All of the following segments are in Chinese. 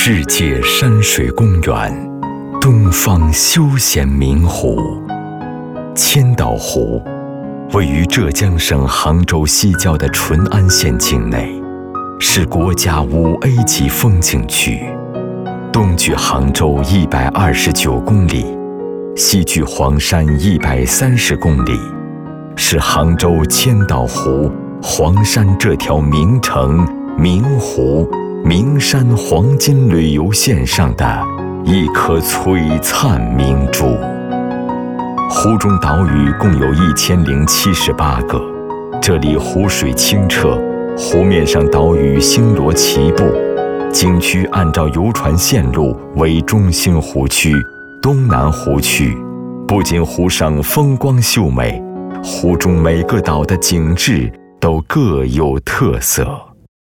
世界山水公园，东方休闲名湖。千岛湖位于浙江省杭州西郊的淳安县境内，是国家5A 级风景区，东距杭州129公里，西距黄山130公里，是杭州千岛湖、黄山这条名城、名湖、名山黄金旅游线上的一颗璀璨明珠。湖中岛屿共有1078个，这里湖水清澈，湖面上岛屿星罗棋布。景区按照游船线路为中心湖区、东南湖区，不仅湖上风光秀美，湖中每个岛的景致都各有特色。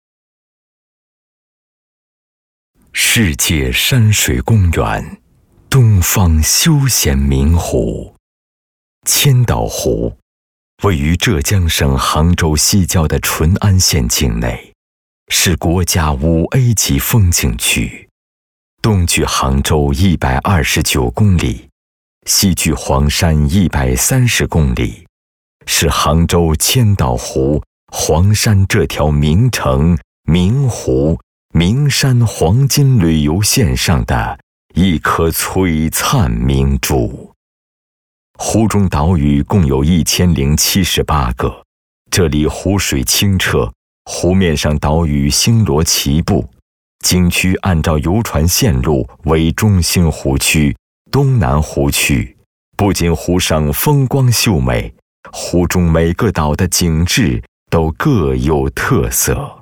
世界山水公园，东方休闲名湖。千岛湖位于浙江省杭州西郊的淳安县境内，是国家5A 级风景区，东距杭州129公里，西距黄山130公里，是杭州千岛湖、黄山这条名城、名湖、名山黄金旅游线上的一颗璀璨明珠。湖中岛屿共有1078个，这里湖水清澈，湖面上岛屿星罗棋布。景区按照游船线路为中心湖区、东南湖区，不仅湖上风光秀美，湖中每个岛的景致都各有特色。